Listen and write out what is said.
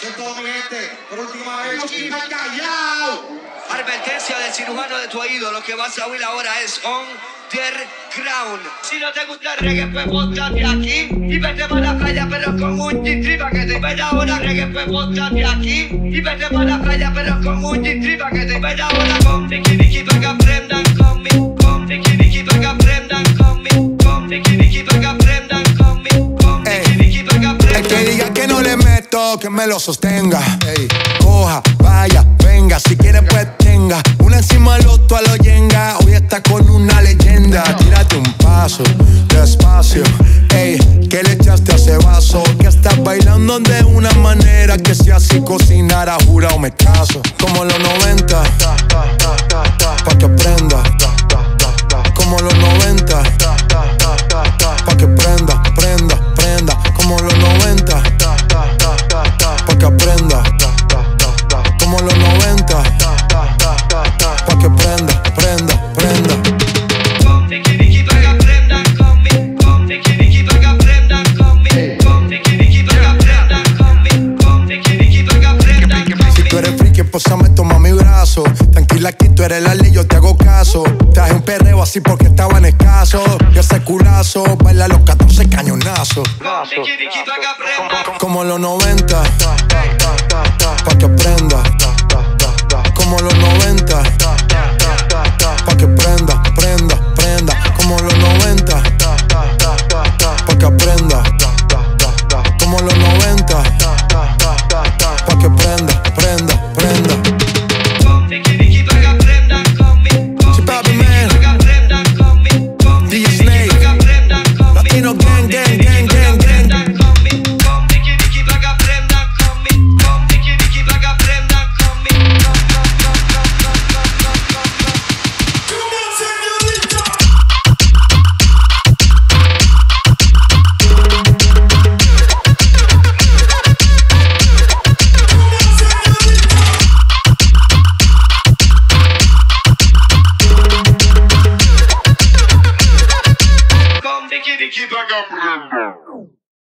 Eso es todo, mi gente. Por última vez, Chino Callao. Advertencia del cirujano de tu oído. Lo que vas a oír ahora es underground. Si no te gusta el reggae, pues bótate aquí y vete para la playa, pero con un G-Trip pa' que te vaya ahora. Reggae, pues bótate aquí y vete para la playa, pero con un G-Trip pa' que te vaya ahora. Con Nicky Nicky pa' que aprendan conmigo. Con Nicky Nicky pa' que aprendan conmigo. Con Nicky Nicky pa' que aprendan conmigo. Con Nicky Nicky pa' que aprendan. El que diga que no le meto, que me lo sostenga. Ey, coja, vaya, venga, si quiere pues tenga. Una encima del otro a lo yenga. Hoy está con una leyenda. Tírate un paso, despacio. Ey, que le echaste a ese vaso. Que estás bailando de una manera que si así cocinara, jurado me caso. Como los 90, pa' que aprenda. Como los 90, pa' que prenda, prenda, prenda. Como los 90, pa' que aprenda. Como los 90, pa' que prenda, prenda, prenda. Con Nicky Nicky pa' que aprendan conmigo. Con Nicky Nicky pa' que aprendan conmigo. Con Nicky Nicky pa' que aprendan conmigo. Con Nicky Nicky pa' que aprendan conmigo. Si tú eres friki, posame, toma mi brazo. Tranquila aquí, tú eres la ley, yo te hago caso. Traje un perreo así porque estaban escasos. Y ese culazo, baila los 14 cañonazos. Con Nicky Nicky pa' que aprendan. Como los 90, pa' que aprenda. Como los 90, pa' que prenda, prenda, prenda. Como los 90, pa' que aprenda. Como los 90, pa' que prenda, prenda, prenda. Con Nicky Nicky pa' que aprendan conmigo. Con Papi, Nicky Nicky man. pa' que aprendan conmigo. Con DJ Nicky Nicky pa' que aprendan conmigo. Latino gang, gang, gang, gang, gang. Con Nicky Nicky pa' que aprendan conmigo. Con Nicky Nicky pa' que aprendan conmigo. Con Nicky Nicky pa' que aprendan.